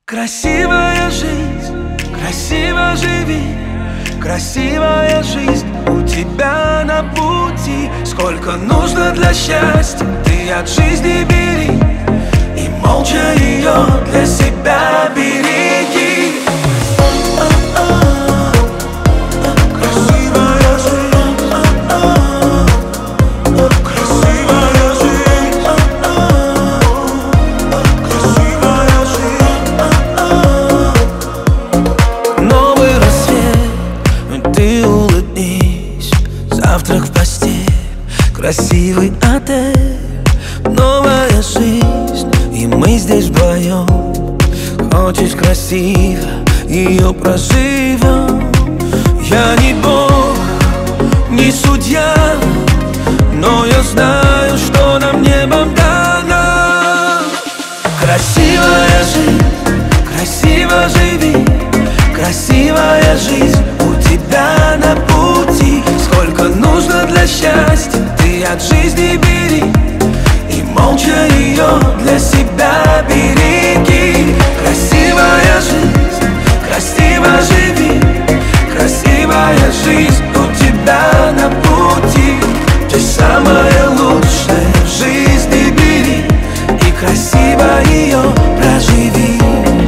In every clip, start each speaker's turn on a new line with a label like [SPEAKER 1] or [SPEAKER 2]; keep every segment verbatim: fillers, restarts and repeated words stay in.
[SPEAKER 1] Красивая жизнь, красиво живи. Красивая жизнь у тебя на пути. Сколько нужно для счастья, ты от жизни бери, и молча ее для себя береги. Красивая жизнь, красивая жизнь, красивая жизнь. Новый рассвет, ты улыбнись. Завтрак в постель, красивый отель. Новая жизнь, и мы здесь вдвоем. Хочешь красиво, ее проживем. Я не бог, не судья, но я знаю, что нам небом дано. Красивая жизнь, красиво живи. Красивая жизнь у тебя на пути. Сколько нужно для счастья, ты от жизни бери, и молча ее для себя береги. Красивая жизнь, красиво живи. Красивая жизнь у тебя на пути. Ты самая лучшая в жизни бери, и красиво ее проживи.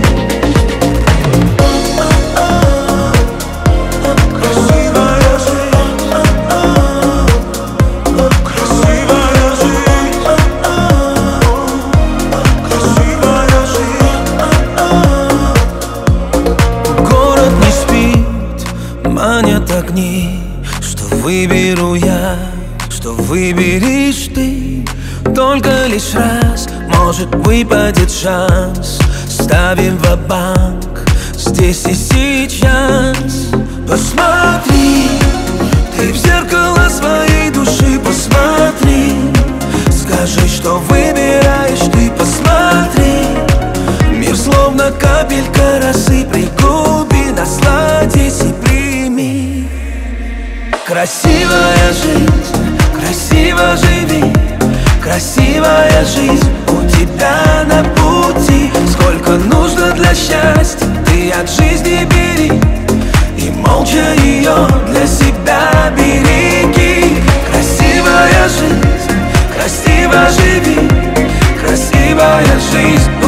[SPEAKER 1] Манят огни, что выберу я, что выберешь ты. Только лишь раз может выпадет шанс. Ставим ва-банк здесь и сейчас. Посмотри, ты в зеркало своей души посмотри. Скажи, что выбираешь ты, посмотри. Мир словно капелька росы, пригуби, насладись и прими. Красивая жизнь, красиво живи. Красивая жизнь у тебя на пути. Сколько нужно для счастья, ты от жизни бери, и молча ее для себя береги. Красивая жизнь, красиво живи. Красивая жизнь